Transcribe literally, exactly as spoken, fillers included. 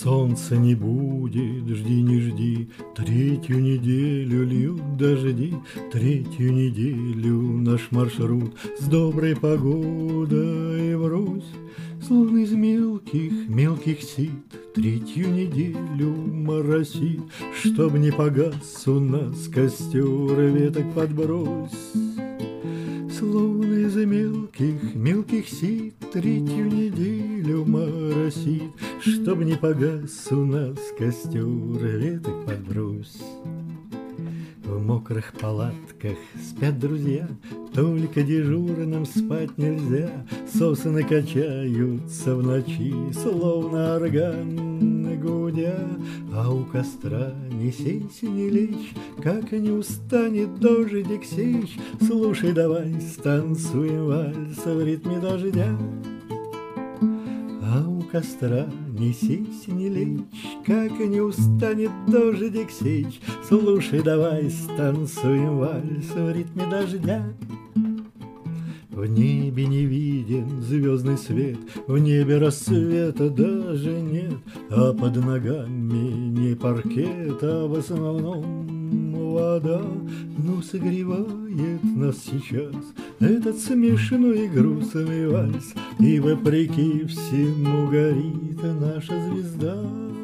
Солнца не будет, жди, не жди, третью неделю льют дожди, третью неделю наш маршрут с доброй погодой врозь, словно из мелких, мелких сит, третью неделю моросит, чтоб не погас у нас костер, веток подбрось. Словно из мелких, мелких сит, третью неделю моросит, чтоб не погас у нас костер, веток подбрось. В мокрых палатках спят друзья, только дежурным спать нельзя. Сосны качаются в ночи, словно орган гудя, а у костра не сесть и не лечь, как не устанет дождик сечь. Слушай, давай станцуем вальс в ритме дождя. А у костра не сесть, не лечь, как не устанет дождик сечь. Слушай, давай станцуем вальс в ритме дождя. В небе не виден звездный свет, в небе рассвета даже нет, а под ногами не паркет, а в основном вода. Но согревает нас сейчас этот смешной и грустный вальс, и вопреки всему горит наша звезда.